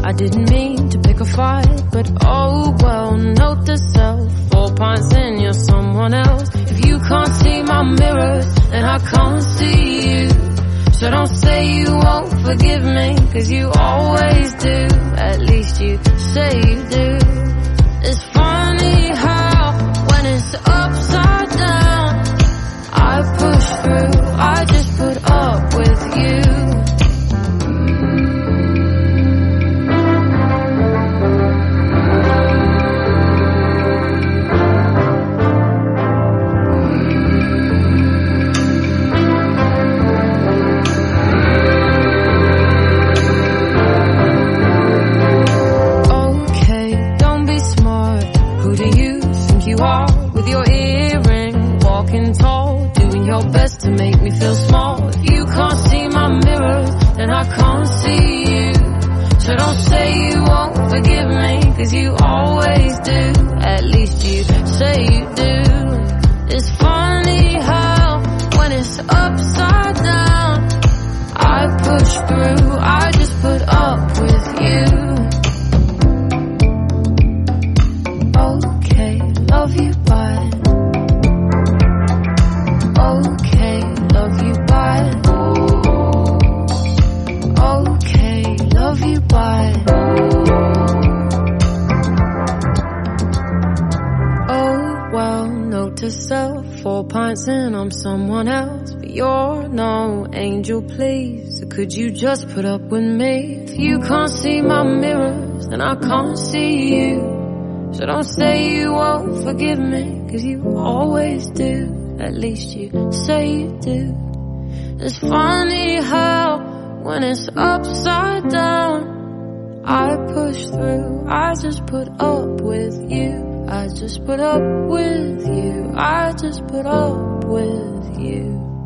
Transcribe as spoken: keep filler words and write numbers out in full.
I didn't mean to pick a fight, but oh well, note to self. Four pints in, you're someone else. If you can't see my mirrors, then I can't see you. So don't say you won't forgive me, cause you always do. At least you say you do. It's funny how when it's upside down, I push through, I just put up with you. With your earring, walking tall, doing your best to make me feel small. If you can't see my mirrors, then I can't see you. So don't say you won't forgive me, cause you always do. At least you say you do. It's funny how when it's upside down, I push through, I just put up with you. Okay, love you, bye. Okay, love you, bye. Okay, love you, bye. Oh well, note to self. Four pints in, I'm someone else. But you're no angel, please. So could you just put up with me? If you can't see my mirrors, then I can't see you. So don't say you won't forgive me, cause you always do. At least you say you do. It's funny how when it's upside down, I push through, I just put up with you. I just put up with you. I just put up with you.